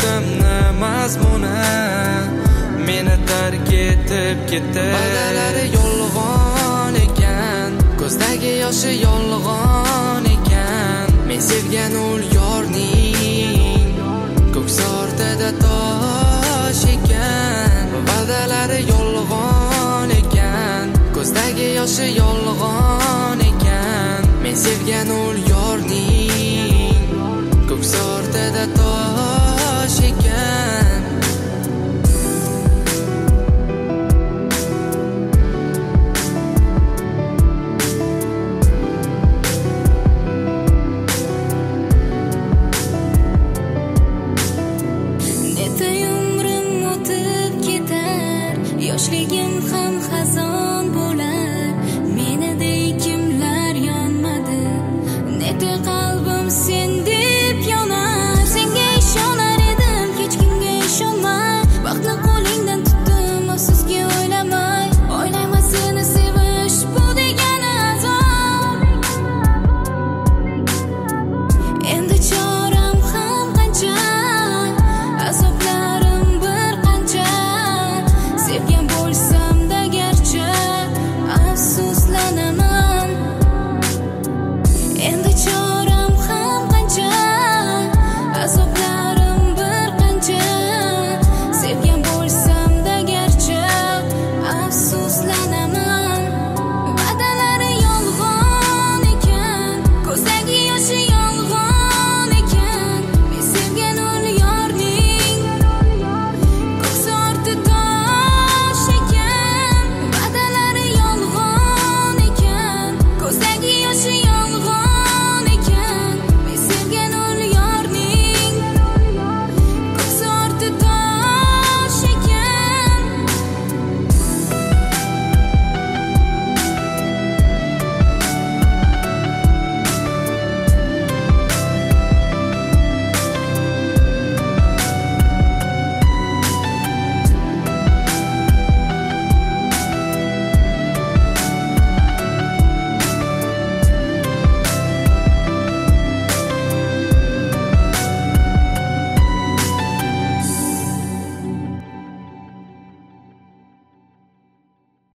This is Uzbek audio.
hayotimni mazmuni meni tark etib ketdi. Va'dalari yolg'on ekan, ko'zdagi yoshi yolg'on ekan. Men sevgan ul yorning ko'ks ortida tosh ekan. Va'dalari yolg'on ekan, ko'zdagi yoshi yolg'on ekan. Men sevgan ul yorning ko'ks ortida tosh ekan. Yoshligim